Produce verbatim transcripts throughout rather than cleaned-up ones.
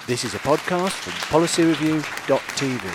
This is a podcast from policy review dot t v.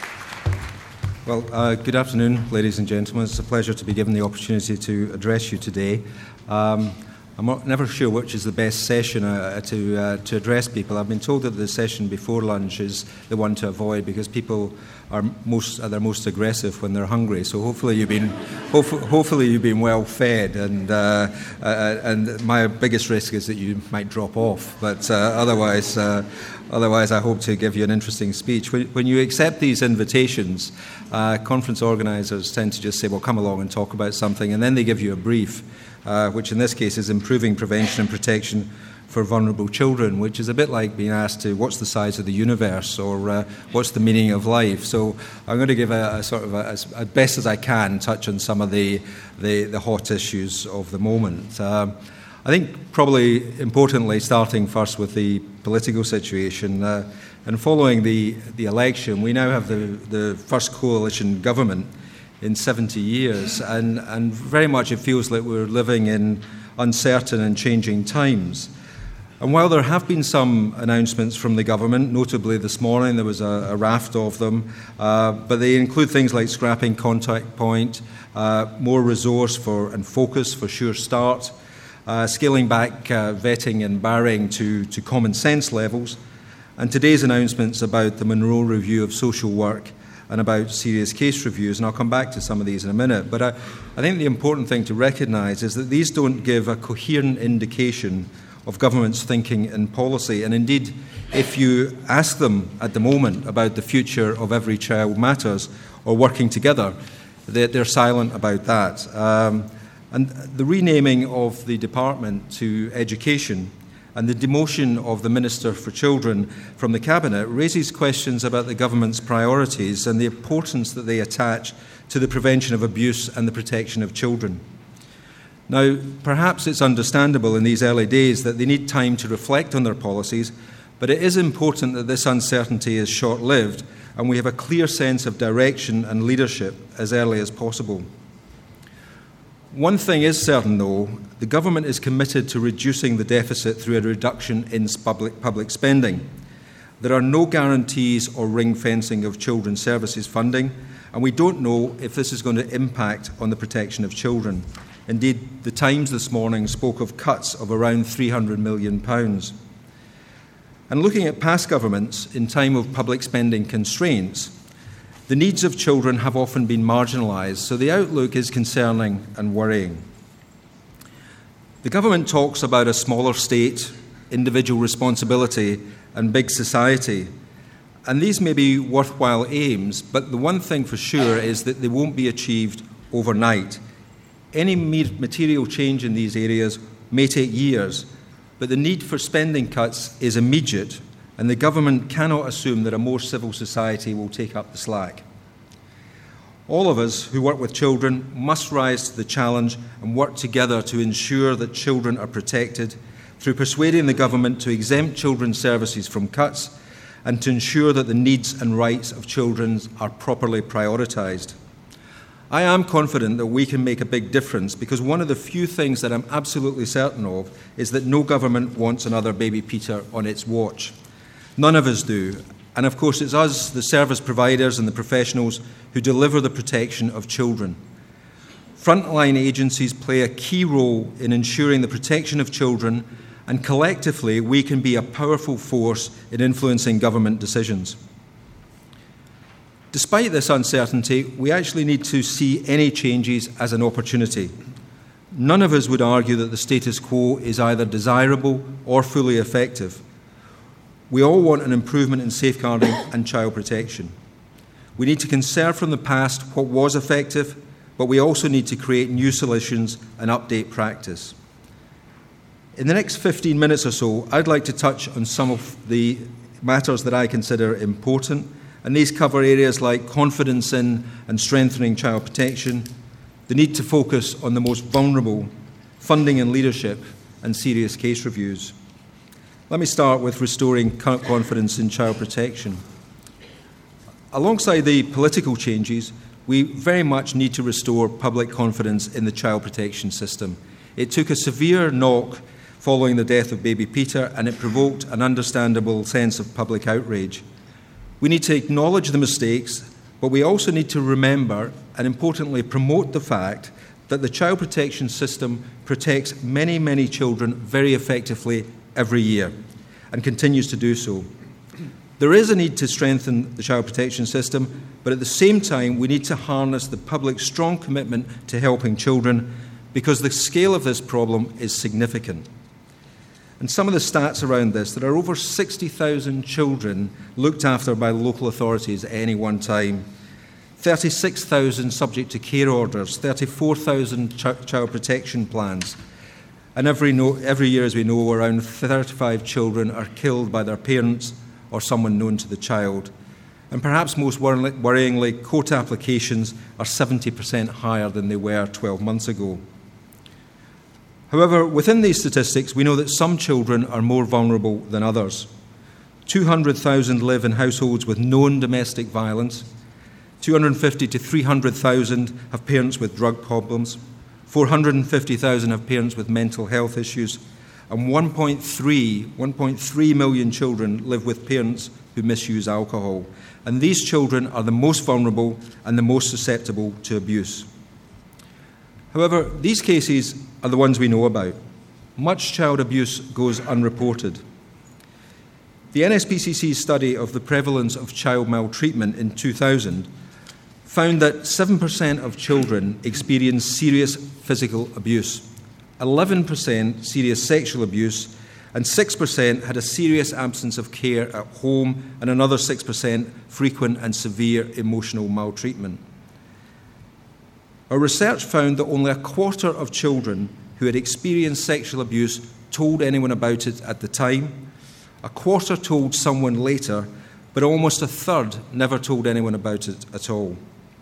Well, uh, good afternoon, ladies and gentlemen. It's a pleasure to be given the opportunity to address you today. Um, I'm not, never sure which is the best session uh, to uh, to address people. I've been told that the session before lunch is the one to avoid because people are most are their most aggressive when they're hungry. So hopefully you've been hopefully, hopefully you've been well fed, and uh, uh, and my biggest risk is that you might drop off. But uh, otherwise. Uh, Otherwise, I hope to give you an interesting speech. When, when you accept these invitations, uh, conference organisers tend to just say, well, come along and talk about something, and then they give you a brief, uh, which in this case is improving prevention and protection for vulnerable children, which is a bit like being asked to what's the size of the universe or uh, what's the meaning of life. So I'm going to give a, a sort of, a, as, as best as I can, touch on some of the, the, the hot issues of the moment. Um, I think probably importantly, starting first with the political situation, uh, and following the, the election, we now have the, the first coalition government in seventy years, and, and very much it feels like we're living in uncertain and changing times. And while there have been some announcements from the government, notably this morning there was a, a raft of them, uh, but they include things like scrapping Contact Point, uh, more resource for and focus for Sure Start, Uh, scaling back uh, vetting and barring to, to common sense levels, and today's announcements about the Monroe Review of Social Work and about serious case reviews, and I'll come back to some of these in a minute. But I, I think the important thing to recognise is that these don't give a coherent indication of government's thinking and policy, and indeed, if you ask them at the moment about the future of Every Child Matters or working together, they're, they're silent about that. Um, And the renaming of the department to education and the demotion of the Minister for Children from the Cabinet raises questions about the government's priorities and the importance that they attach to the prevention of abuse and the protection of children. Now, perhaps it's understandable in these early days that they need time to reflect on their policies, but it is important that this uncertainty is short-lived and we have a clear sense of direction and leadership as early as possible. One thing is certain, though, the government is committed to reducing the deficit through a reduction in public, public spending. There are no guarantees or ring-fencing of children's services funding, and we don't know if this is going to impact on the protection of children. Indeed, the Times this morning spoke of cuts of around three hundred million pounds. And looking at past governments in time of public spending constraints, the needs of children have often been marginalised, so the outlook is concerning and worrying. The government talks about a smaller state, individual responsibility, and big society, and these may be worthwhile aims, but the one thing for sure is that they won't be achieved overnight. Any material change in these areas may take years, but the need for spending cuts is immediate, and the government cannot assume that a more civil society will take up the slack. All of us who work with children must rise to the challenge and work together to ensure that children are protected through persuading the government to exempt children's services from cuts and to ensure that the needs and rights of children are properly prioritised. I am confident that we can make a big difference because one of the few things that I'm absolutely certain of is that no government wants another baby Peter on its watch. None of us do. And of course, it's us, the service providers and the professionals, who deliver the protection of children. Frontline agencies play a key role in ensuring the protection of children, and collectively we can be a powerful force in influencing government decisions. Despite this uncertainty, we actually need to see any changes as an opportunity. None of us would argue that the status quo is either desirable or fully effective. We all want an improvement in safeguarding and child protection. We need to conserve from the past what was effective, but we also need to create new solutions and update practice. In the next fifteen minutes or so, I'd like to touch on some of the matters that I consider important, and these cover areas like confidence in and strengthening child protection, the need to focus on the most vulnerable, funding and leadership, and serious case reviews. Let me start with restoring confidence in child protection. Alongside the political changes, we very much need to restore public confidence in the child protection system. It took a severe knock following the death of baby Peter, and it provoked an understandable sense of public outrage. We need to acknowledge the mistakes, but we also need to remember and, importantly, promote the fact that the child protection system protects many, many children very effectively every year and continues to do so. There is a need to strengthen the child protection system, but at the same time, we need to harness the public's strong commitment to helping children, because the scale of this problem is significant. And some of the stats around this: there are over sixty thousand children looked after by local authorities at any one time, thirty-six thousand subject to care orders, thirty-four thousand ch- child protection plans, and every, no- every year, as we know, around thirty-five children are killed by their parents or someone known to the child. And perhaps most worryingly, court applications are seventy percent higher than they were twelve months ago. However, within these statistics, we know that some children are more vulnerable than others. two hundred thousand live in households with known domestic violence. two hundred fifty to three hundred thousand have parents with drug problems. four hundred fifty thousand have parents with mental health issues. And one point three million children live with parents who misuse alcohol. And these children are the most vulnerable and the most susceptible to abuse. However, these cases are the ones we know about. Much child abuse goes unreported. The N S P C C study of the prevalence of child maltreatment in two thousand found that seven percent of children experience serious physical abuse, eleven percent serious sexual abuse, and six percent had a serious absence of care at home, and another six percent frequent and severe emotional maltreatment. Our research found that only a quarter of children who had experienced sexual abuse told anyone about it at the time, a quarter told someone later, but almost a third never told anyone about it at all.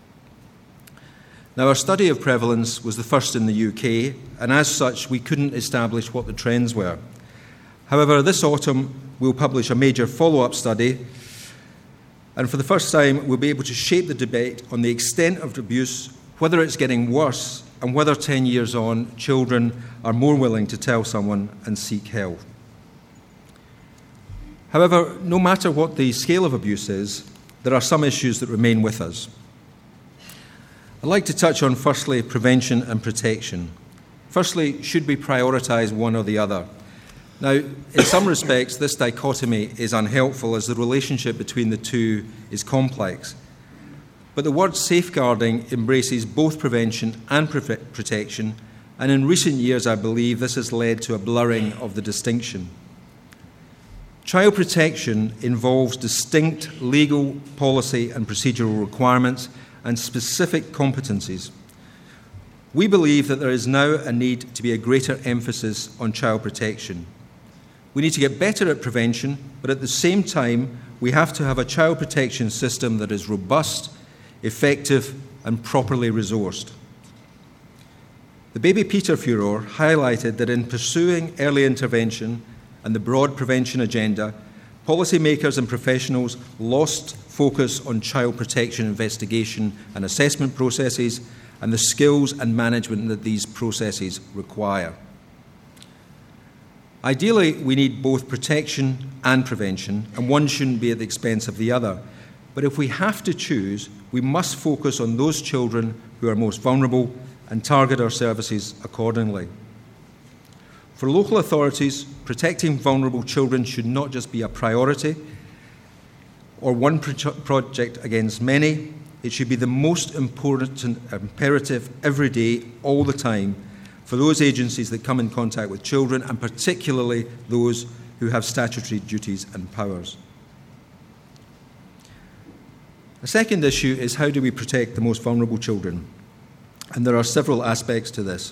Now, our study of prevalence was the first in the U K, and as such, we couldn't establish what the trends were. However, this autumn, we'll publish a major follow-up study, and for the first time, we'll be able to shape the debate on the extent of abuse, whether it's getting worse, and whether ten years on, children are more willing to tell someone and seek help. However, no matter what the scale of abuse is, there are some issues that remain with us. I'd like to touch on, firstly, prevention and protection. Firstly, should we prioritise one or the other? Now, in some respects, this dichotomy is unhelpful, as the relationship between the two is complex. But the word safeguarding embraces both prevention and protection, and in recent years, I believe this has led to a blurring of the distinction. Child protection involves distinct legal, policy, and procedural requirements and specific competencies. We believe that there is now a need to be a greater emphasis on child protection. We need to get better at prevention, but at the same time, we have to have a child protection system that is robust, effective, and properly resourced. The Baby Peter furor highlighted that in pursuing early intervention and the broad prevention agenda, policymakers and professionals lost focus on child protection investigation and assessment processes and the skills and management that these processes require. Ideally, we need both protection and prevention, and one shouldn't be at the expense of the other. But if we have to choose, we must focus on those children who are most vulnerable and target our services accordingly. For local authorities, protecting vulnerable children should not just be a priority or one pro- project against many. It should be the most important imperative every day, all the time, for those agencies that come in contact with children, and particularly those who have statutory duties and powers. A second issue is, how do we protect the most vulnerable children? And there are several aspects to this.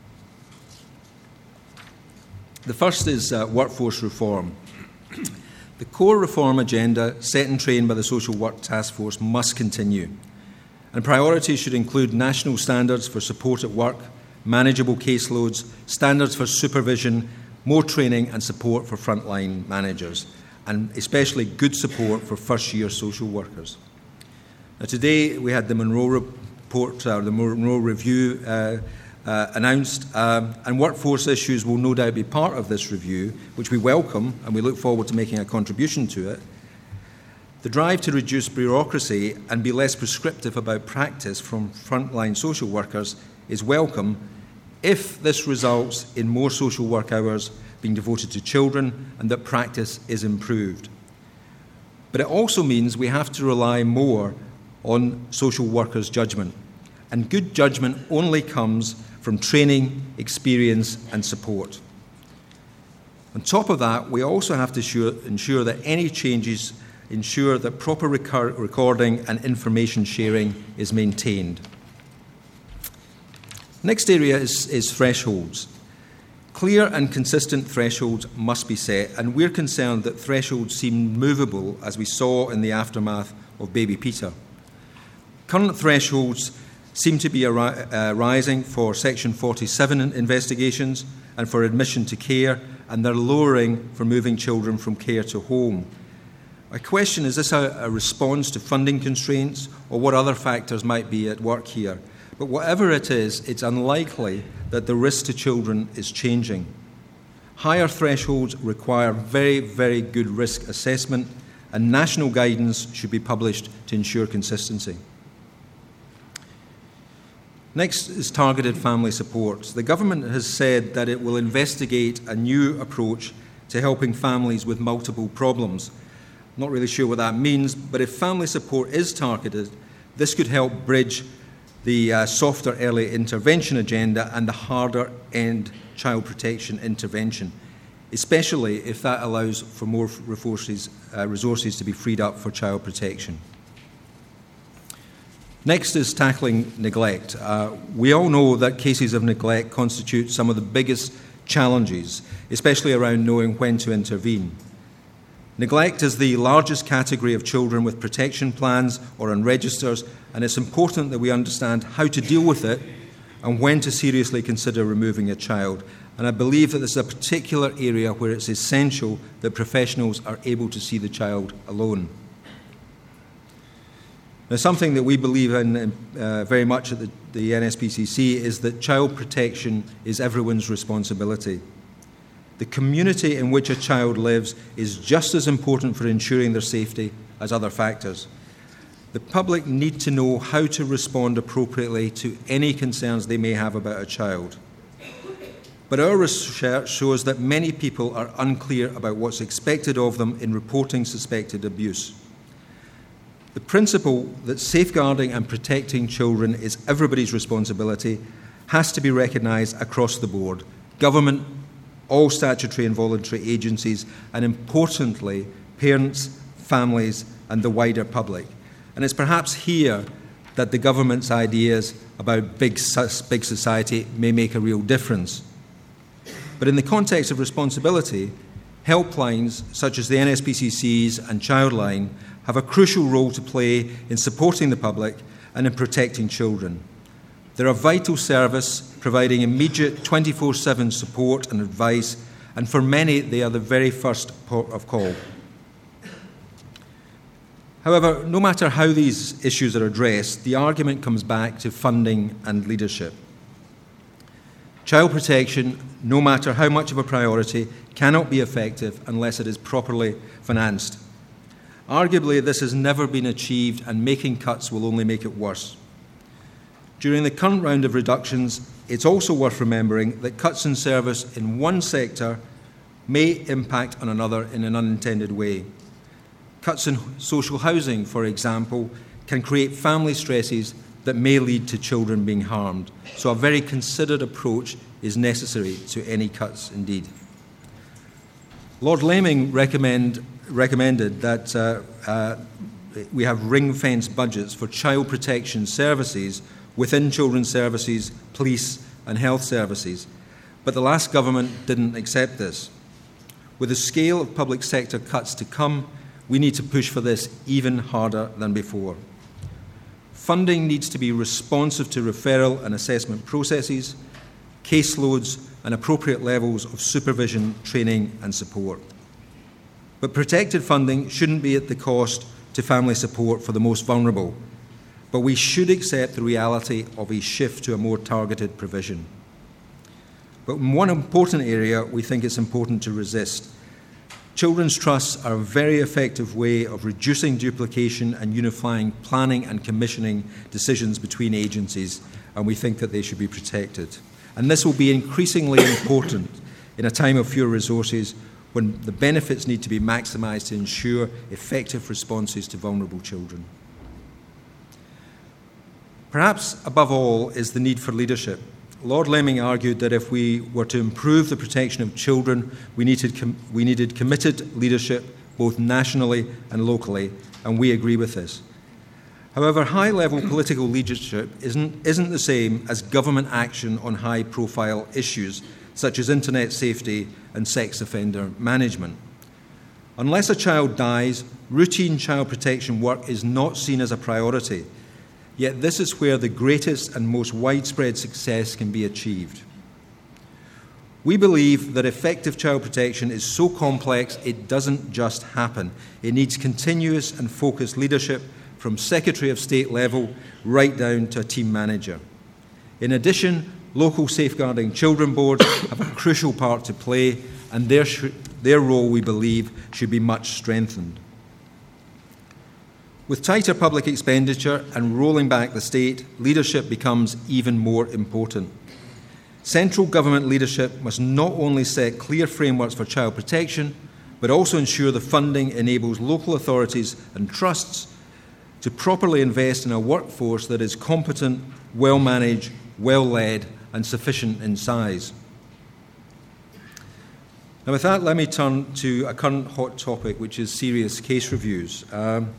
The first is uh, workforce reform. The core reform agenda set in train by the Social Work Task Force must continue, and priorities should include national standards for support at work, manageable caseloads, standards for supervision, more training and support for frontline managers, and especially good support for first-year social workers. Now, today we had the Monroe report, or the Monroe Review, uh, uh, announced, um, and workforce issues will no doubt be part of this review, which we welcome and we look forward to making a contribution to it. The drive to reduce bureaucracy and be less prescriptive about practice from frontline social workers is welcome if this results in more social work hours being devoted to children and that practice is improved. But it also means we have to rely more on social workers' judgment. And good judgment only comes from training, experience and support. On top of that, we also have to ensure, ensure that any changes ensure that proper recor- recording and information sharing is maintained. Next area is, is thresholds. Clear and consistent thresholds must be set, and we're concerned that thresholds seem movable, as we saw in the aftermath of baby Peter. Current thresholds seem to be ari- uh, rising for Section forty-seven investigations and for admission to care, and they're lowering for moving children from care to home. My question is, is this a, a response to funding constraints, or what other factors might be at work here? But whatever it is, it's unlikely that the risk to children is changing. Higher thresholds require very, very good risk assessment, and national guidance should be published to ensure consistency. Next is targeted family support. The government has said that it will investigate a new approach to helping families with multiple problems. I'm not really sure what that means, but if family support is targeted, this could help bridge the uh, softer early intervention agenda and the harder end child protection intervention, especially if that allows for more resources, uh, resources to be freed up for child protection. Next is tackling neglect. Uh, we all know that cases of neglect constitute some of the biggest challenges, especially around knowing when to intervene. Neglect is the largest category of children with protection plans or on registers, and it's important that we understand how to deal with it and when to seriously consider removing a child. And I believe that this is a particular area where it's essential that professionals are able to see the child alone. Now, something that we believe in uh, very much at the, the N S P C C is that child protection is everyone's responsibility. The community in which a child lives is just as important for ensuring their safety as other factors. The public need to know how to respond appropriately to any concerns they may have about a child. But our research shows that many people are unclear about what's expected of them in reporting suspected abuse. The principle that safeguarding and protecting children is everybody's responsibility has to be recognised across the board. Government, all statutory and voluntary agencies, and importantly, parents, families, and the wider public. And it's perhaps here that the government's ideas about big, big society may make a real difference. But in the context of responsibility, helplines such as the N S P C C's and Childline have a crucial role to play in supporting the public and in protecting children. They're a vital service, providing immediate twenty-four seven support and advice, and for many, they are the very first port of call. However, no matter how these issues are addressed, the argument comes back to funding and leadership. Child protection, no matter how much of a priority, cannot be effective unless it is properly financed. Arguably, this has never been achieved, and making cuts will only make it worse. During the current round of reductions, it's also worth remembering that cuts in service in one sector may impact on another in an unintended way. Cuts in social housing, for example, can create family stresses that may lead to children being harmed. So a very considered approach is necessary to any cuts indeed. Lord Laming recommend, recommended that uh, uh, we have ring-fenced budgets for child protection services within children's services, police and health services. But the last government didn't accept this. With the scale of public sector cuts to come, we need to push for this even harder than before. Funding needs to be responsive to referral and assessment processes, caseloads and appropriate levels of supervision, training and support. But protected funding shouldn't be at the cost to family support for the most vulnerable. But we should accept the reality of a shift to a more targeted provision. But in one important area, we think it's important to resist. Children's trusts are a very effective way of reducing duplication and unifying planning and commissioning decisions between agencies, and we think that they should be protected. And this will be increasingly important in a time of fewer resources, when the benefits need to be maximised to ensure effective responses to vulnerable children. Perhaps above all is the need for leadership. Lord Lemming argued that if we were to improve the protection of children, we needed, com- we needed committed leadership both nationally and locally, and we agree with this. However, high-level political leadership isn't, isn't the same as government action on high-profile issues such as internet safety and sex offender management. Unless a child dies, routine child protection work is not seen as a priority, yet this is where the greatest and most widespread success can be achieved. We believe that effective child protection is so complex it doesn't just happen. It needs continuous and focused leadership from Secretary of State level right down to a team manager. In addition, local safeguarding children boards have a crucial part to play, and their, sh- their role, we believe, should be much strengthened. With tighter public expenditure and rolling back the state, leadership becomes even more important. Central government leadership must not only set clear frameworks for child protection, but also ensure the funding enables local authorities and trusts to properly invest in a workforce that is competent, well-managed, well-led, and sufficient in size. Now, with that, let me turn to a current hot topic, which is serious case reviews. Um,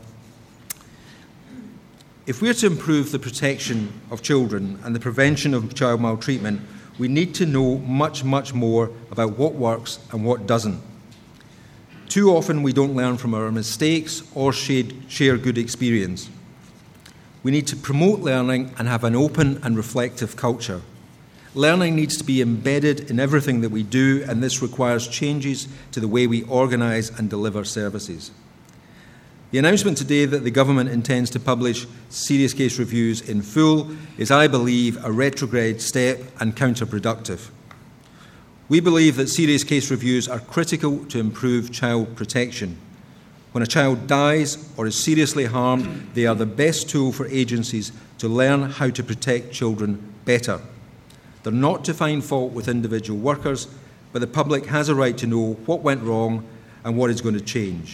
if we're to improve the protection of children and the prevention of child maltreatment, we need to know much, much more about what works and what doesn't. Too often, we don't learn from our mistakes or share good experience. We need to promote learning and have an open and reflective culture. Learning needs to be embedded in everything that we do, and this requires changes to the way we organise and deliver services. The announcement today that the government intends to publish serious case reviews in full is, I believe, a retrograde step and counterproductive. We believe that serious case reviews are critical to improve child protection. When a child dies or is seriously harmed, they are the best tool for agencies to learn how to protect children better. They're not to find fault with individual workers, but the public has a right to know what went wrong and what is going to change.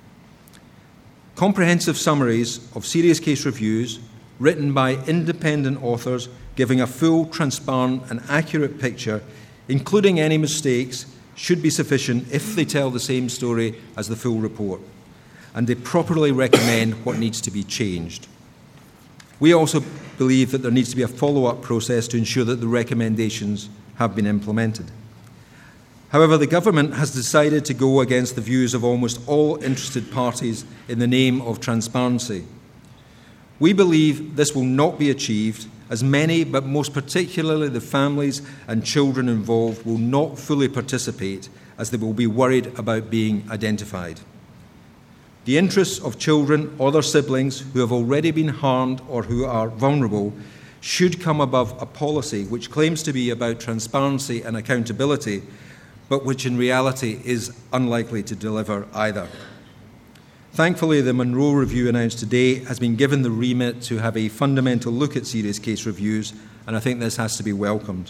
Comprehensive summaries of serious case reviews, written by independent authors, giving a full, transparent and accurate picture, including any mistakes, should be sufficient if they tell the same story as the full report, and they properly recommend what needs to be changed. We also believe that there needs to be a follow-up process to ensure that the recommendations have been implemented. However, the government has decided to go against the views of almost all interested parties in the name of transparency. We believe this will not be achieved, as many, but most particularly the families and children involved, will not fully participate, as they will be worried about being identified. The interests of children or their siblings who have already been harmed or who are vulnerable should come above a policy which claims to be about transparency and accountability, but which in reality is unlikely to deliver either. Thankfully, the Monroe Review announced today has been given the remit to have a fundamental look at serious case reviews, and I think this has to be welcomed.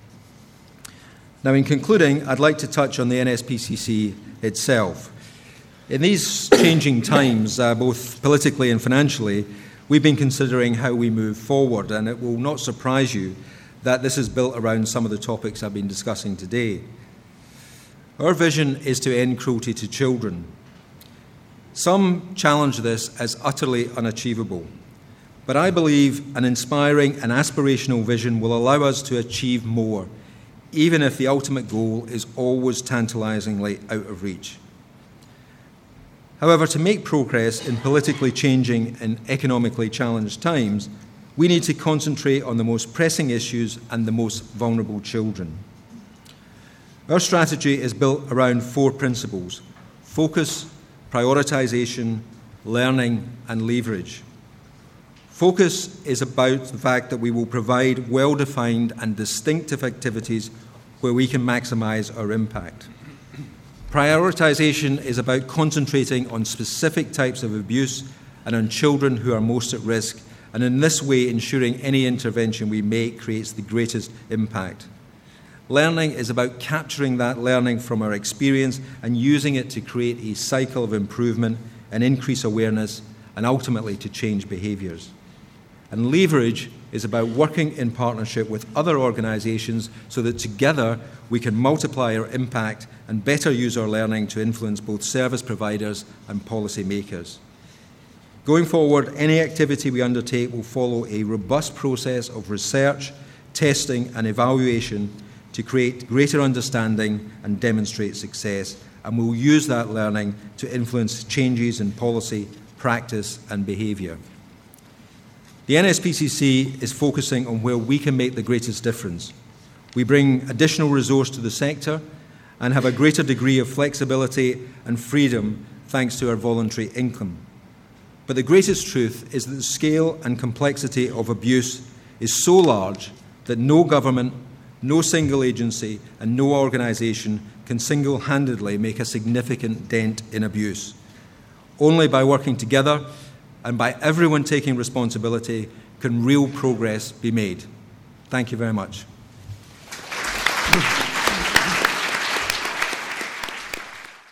Now, in concluding, I'd like to touch on the N S P C C itself. In these changing times, uh, both politically and financially, we've been considering how we move forward, and it will not surprise you that this is built around some of the topics I've been discussing today. Our vision is to end cruelty to children. Some challenge this as utterly unachievable, but I believe an inspiring and aspirational vision will allow us to achieve more, even if the ultimate goal is always tantalisingly out of reach. However, to make progress in politically changing and economically challenged times, we need to concentrate on the most pressing issues and the most vulnerable children. Our strategy is built around four principles: focus, prioritisation, learning, and leverage. Focus is about the fact that we will provide well-defined and distinctive activities where we can maximise our impact. Prioritisation is about concentrating on specific types of abuse and on children who are most at risk, and in this way ensuring any intervention we make creates the greatest impact. Learning is about capturing that learning from our experience and using it to create a cycle of improvement and increase awareness and ultimately to change behaviours. And leverage is about working in partnership with other organisations so that together we can multiply our impact and better use our learning to influence both service providers and policy makers. Going forward, any activity we undertake will follow a robust process of research, testing and evaluation to create greater understanding and demonstrate success, and we'll use that learning to influence changes in policy, practice and behaviour. The N S P C C is focusing on where we can make the greatest difference. We bring additional resource to the sector and have a greater degree of flexibility and freedom thanks to our voluntary income. But the greatest truth is that the scale and complexity of abuse is so large that no government, no single agency and no organisation can single-handedly make a significant dent in abuse. Only by working together and by everyone taking responsibility can real progress be made. Thank you very much.